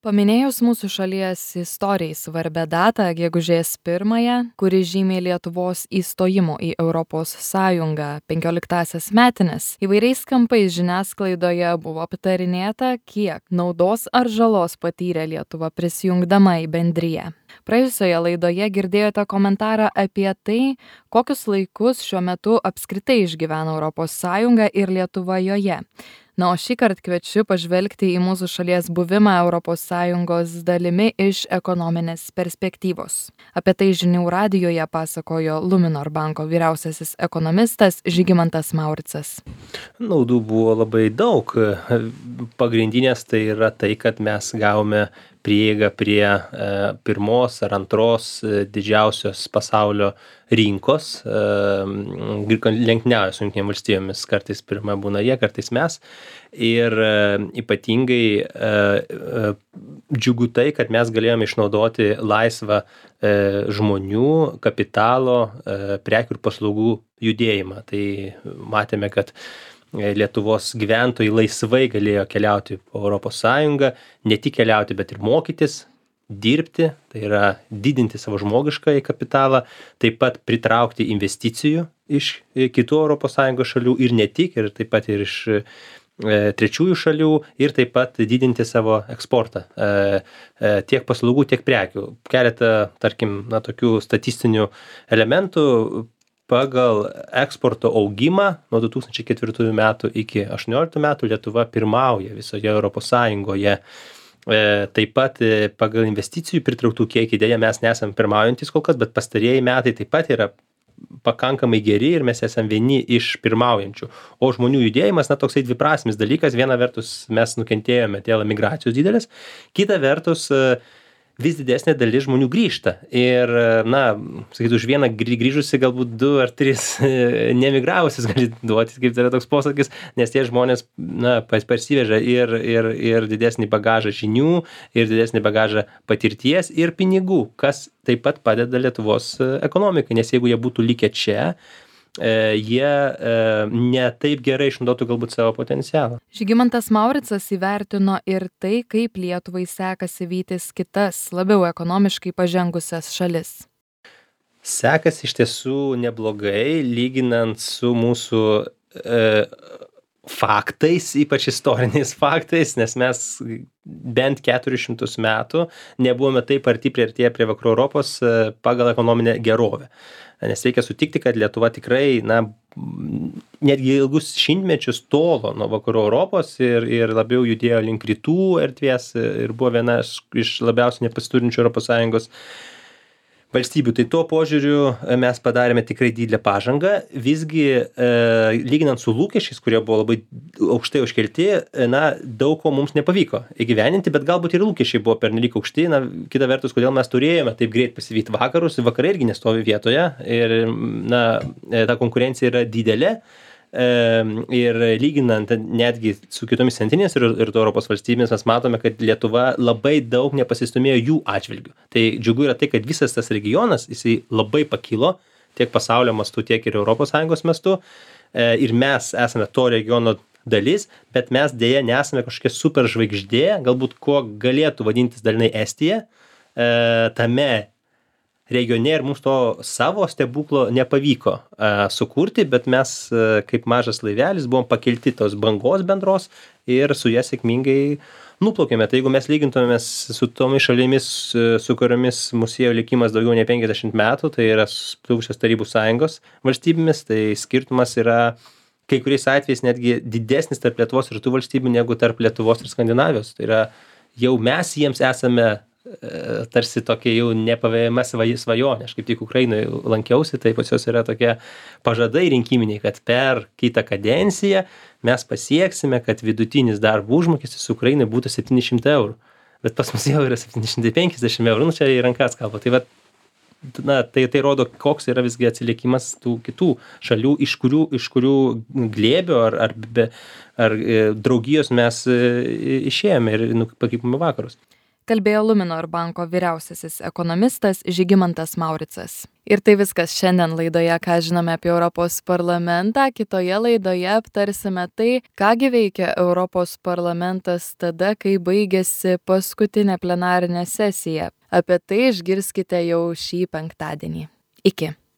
Paminėjus mūsų šalies istorijai svarbę datą, gegužės 1-ąją, kuri žymi Lietuvos įstojimo į Europos Sąjungą 15-asias metines, įvairiais kampais žiniasklaidoje buvo aptarinėta, kiek naudos ar žalos patyrė Lietuva prisijungdama į bendriją. Praėjusioje laidoje girdėjote komentarą apie tai, kokius laikus šiuo metu apskritai išgyvena Europos Sąjunga ir Lietuva joje. Na, o šįkart kviečiu pažvelgti į mūsų šalies buvimą Europos Sąjungos dalimi iš ekonominės perspektyvos. Apie tai Žinių radijoje pasakojo Luminor banko vyriausiasis ekonomistas Žygimantas Mauricas. Naudų buvo labai daug. Pagrindinės tai yra tai, kad mes gavome prieigą prie pirmos ar antros didžiausios pasaulio rinkos, lenktyniauja su Jungtinėmis valstijomis, kartais pirma būna jie, kartais mes. Ir ypatingai džiugu tai, kad mes galėjome išnaudoti laisvą žmonių, kapitalo, prekių ir paslaugų judėjimą. Tai matėme, kad Lietuvos gyventojai laisvai galėjo keliauti po Europos Sąjungą, ne tik keliauti, bet ir mokytis, dirbti, tai yra didinti savo žmogiškąjį kapitalą, taip pat pritraukti investicijų iš kitų Europos Sąjungos šalių ir ne tik, ir taip pat ir iš trečiųjų šalių ir taip pat didinti savo eksportą, tiek paslaugų, tiek prekių. Keletą, tarkim, tokių statistinių elementų. Pagal eksporto augimą nuo 2004 metų iki 2018 metų Lietuva pirmauja visoje Europos Sąjungoje. Taip pat pagal investicijų pritrauktų kiekį, dėja mes nesam pirmaujantis kol kas, bet pastarieji metai taip pat yra pakankamai geri ir mes esam vieni iš pirmaujančių. O žmonių judėjimas, toksai dviprasmis dalykas. Viena vertus mes nukentėjome dėl emigracijos didelės, kita vertus vis didesnė dalis žmonių grįžta. Ir, sakytų, už vieną grįžusi galbūt 2 ar 3 nemigravusius gali duoti, kaip tai yra toks posakis, nes tie žmonės parsiveža ir didesnį bagažą žinių, ir didesnį bagažą patirties ir pinigų, kas taip pat padeda Lietuvos ekonomikai, nes jeigu jie būtų likę čia, jie ne taip gerai išnaudotų galbūt savo potencialą. Žygimantas Mauricas įvertino ir tai, kaip Lietuvai sekasi vytis kitas, labiau ekonomiškai pažengusias šalis. Sekasi iš tiesų neblogai, lyginant su mūsų faktais, ypač istoriniais faktais, nes mes bent 400 metų nebuvome taip arti priartėję prie vakarų Europos pagal ekonominę gerovę. Nes reikia sutikti, kad Lietuva tikrai, netgi ilgus šimtmečius tolo nuo vakarų Europos ir labiau judėjo link rytų erdvės ir buvo viena iš labiausiai nepasiturinčių Europos Sąjungos valstybių. Tai tuo požiūriu mes padarėme tikrai didelę pažangą. Visgi, lyginant su lūkesčiais, kurie buvo labai aukštai užkelti, daug ko mums nepavyko įgyveninti, bet galbūt ir lūkesčiai buvo pernelyg aukšti. Kita vertus, kodėl mes turėjome taip greit pasivyti vakarus, vakarai irgi nestovi vietoje ir, ta konkurencija yra didelė. Ir lyginant netgi su kitomis centrinės ir Europos valstybėmis, mes matome, kad Lietuva labai daug nepasistumėjo jų atžvilgių. Tai džiugu yra tai, kad visas tas regionas, jisai labai pakilo tiek pasaulio mastu, tiek ir Europos Sąjungos mastu. Ir mes esame to regiono dalis, bet mes dėja nesame kažkokia super žvaigždė, galbūt kuo galėtų vadintis dalinai Estija, tame regione ir mums to savo stebuklo nepavyko sukurti, bet mes kaip mažas laivelis buvom pakelti tos bangos bendros ir su ją sėkmingai nuplaukėme. Tai jeigu mes lygintumėmės su tomis šalimis, su kuriomis mūsų siejo likimas daugiau nei 50 metų, tai yra buvusios Tarybų Sąjungos valstybėmis, tai skirtumas yra kai kuriais atvejais netgi didesnis tarp Lietuvos ir tų valstybių negu tarp Lietuvos ir Skandinavijos. Tai yra jau mes jiems esame tarsi tokia jau nepavėjama svajonė. Aš kaip tik Ukrainoje lankiausi, tai pas jos yra tokie pažadai rinkiminiai, kad per kitą kadenciją mes pasieksime, kad vidutinis darbo užmokestis Ukrainai būtų 700 eurų. Bet pas mus jau yra 750 eurų, čia į rankas kalba. Tai tai rodo, koks yra visgi atsilikimas tų kitų šalių, iš kurių glėbio ar draugijos mes išėjome ir pakrypome vakarus. kalbėjo Luminor banko vyriausiasis ekonomistas Žygimantas Mauricas. Ir tai viskas šiandien laidoje, ką žinome apie Europos parlamentą. Kitoje laidoje aptarsime tai, kągi veikia Europos parlamentas tada, kai baigėsi paskutinė plenarinė sesija. Apie tai išgirskite jau šį penktadienį. Iki.